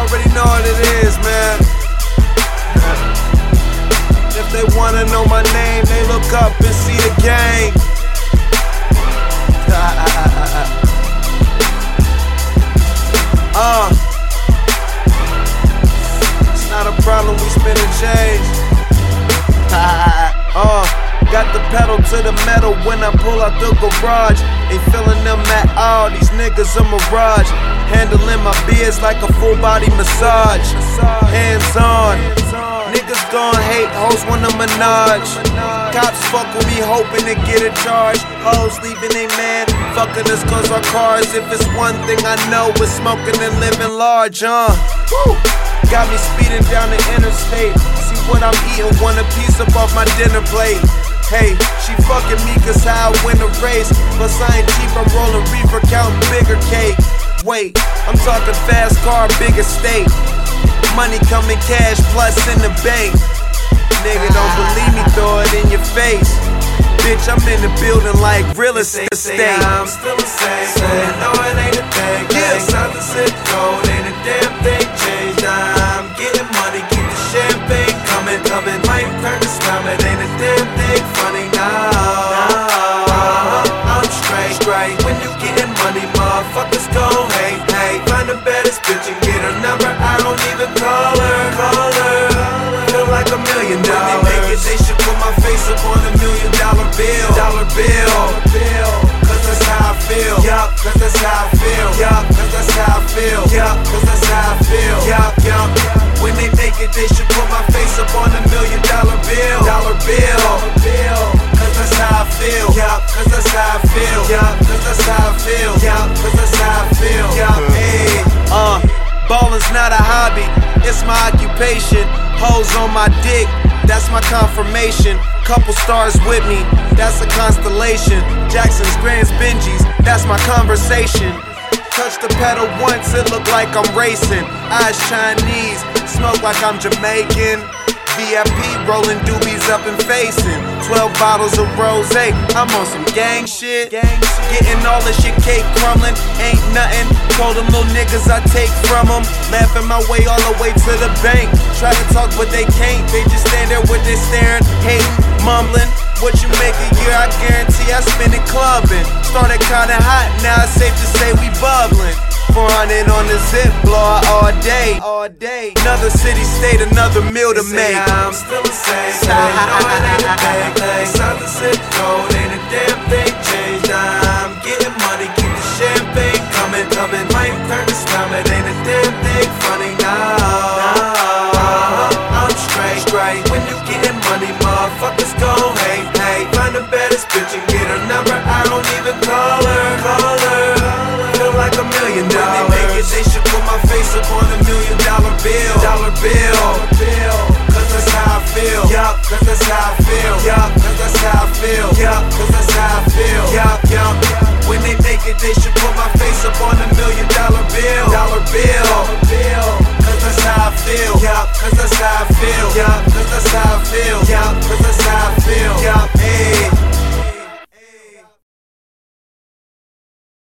already know what it is, man. If they wanna know my name, they look up and see the gang. It's not a problem, we spinning change. Got the pedal to the metal when I pull out the garage. Ain't feeling them at all, these niggas a mirage. Handling my beers like a full body massage. Hands on, niggas gon' hate, hoes wanna menage. Cops fuck with me hoping to get a charge. Hoes leaving they man, fucking us cause our cars. If it's one thing I know, it's smoking and living large, Woo. Got me speeding down the interstate. See what I'm eating, want a piece up off my dinner plate. Hey, she fucking me cause how I win a race. Plus I ain't cheap, I'm rolling reefer, counting bigger cake. Wait, I'm talking fast car, big estate. Money coming cash plus in the bank. Nigga, don't believe me, throw it in your face. Bitch, I'm in the building like real estate. I'm still the same. No, it ain't a thing. It's not the zip code, ain't a damn thing changed. I'm getting money, keep the champagne coming. Might crack a smile, it ain't a damn thing funny now. I'm straight. When you getting money, motherfuckers gon' hate. Find the baddest bitch and get her number. I don't even call her. Feel like $1 million. When they make it, they should put my face up on $1 million bill. Cause that's how I feel. Yup, cause that's how I feel. Yup, cause that's how I feel. Yup, cause that's how I feel. Yup. When they make it, they should put my face up on $1 million bill. Cause that's how I feel. Yup, cause that's how I feel. Yup, cause that's how I feel. Yup, cause that's how I feel. Yup, hey. Balling's not a hobby, it's my occupation. Hoes on my dick, that's my confirmation. Couple stars with me, that's a constellation. Jackson's, Grand's, Benji's, that's my conversation. Touch the pedal once, it look like I'm racing. Eyes Chinese, smoke like I'm Jamaican. VIP rolling doobies up and facing 12 bottles of rosé, I'm on some gang shit. Getting all this shit cake crumbling, ain't nothing. Told them little niggas I take from them. Laughing my way all the way to the bank. Try to talk but they can't, they just stand there with their staring, hating, mumbling. What you make a year, I guarantee I spend it clubbing. Started kinda hot, now it's safe to say we bubbling. 400 on the zip, blow out all day. Another city, state, another meal to make. I'm still the same. No, it ain't a thing. It's not the zip code, ain't a damn thing changed. I'm getting money, keep the champagne coming. Might crack a smile, it ain't a damn thing funny now. I'm straight. When you getting money, motherfuckers gon' hate. Find the baddest bitch and get her number. I don't even call her. Feel like $1 million. When they make it, they should put my face up on $1 million bill. Cause that's how I feel. Yup, cause that's how I feel. Yup, cause that's how I feel. Yup, cause that's how I feel. Yup. When they make it, they should put my